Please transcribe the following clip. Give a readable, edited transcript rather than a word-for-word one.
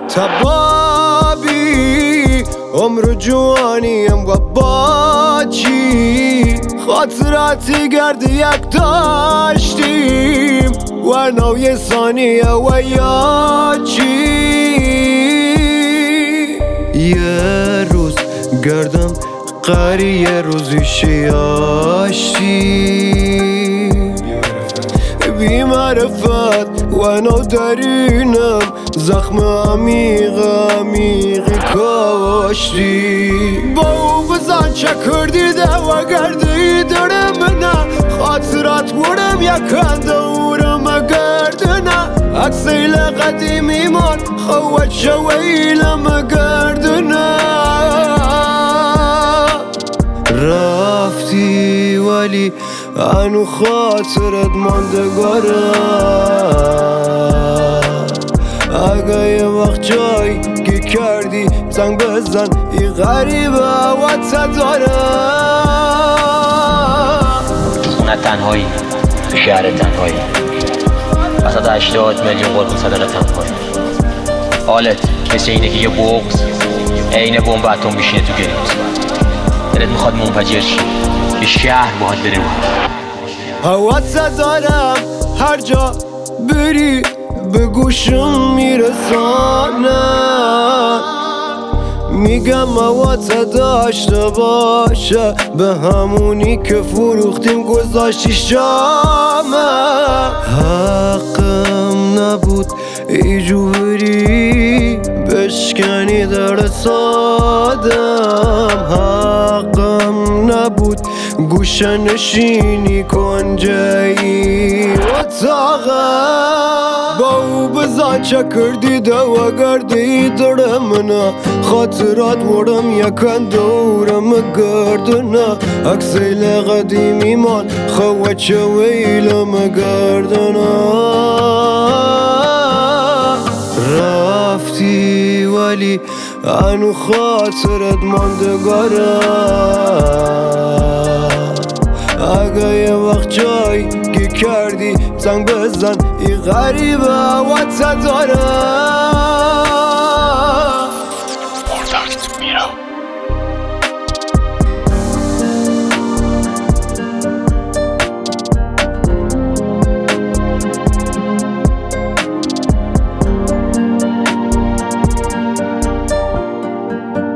تبابی عمر جوانیم و باچی خاطراتی گرد یک داشتیم ورنو یه ثانیه و یا چی یه روز گردم قری یه روزی شیاشتی بی معرفت و نو درینم زخم عمیق عمیقی کاشتی با او بزن چه کردی ده و گردی دارم نه خاطرات بودم یکن دورم گردنه اکسیل قدیمی من خوات شویلم گردنه رفتی ولی انو خاطرت ماندگاره اگه یه وقت جایی که کردی زنگ بزن این غریبه و تداره خونه تنهایی تو شهر تنهایی وسط 80 میلیون قربون صدق تنهایی حالت مثل اینه که یه بغض عین بمب اتم میشینه تو گریت دلت میخواد منفجر شی یه شهر باهات بره رو هوات دارم هر جا بری به گوشم میرسانه میگم هوات داشته باشه به همونی که فروختیم گذاشتیش جامه حقم نبود ایجو بری بشکنی در سادم حقم نبود گوشه نشینی کنجایی اتاقم با او بزن چه کردی دو گردی دارم نه خاطرات ورم یکن دورم گردنه اکسیل قدیمی من خوات شویلم گردنه رفتی ولی انو خاطرت ماندگاره اگه یه وقت جایی که کردی زنگ بزن این غریبه و تداره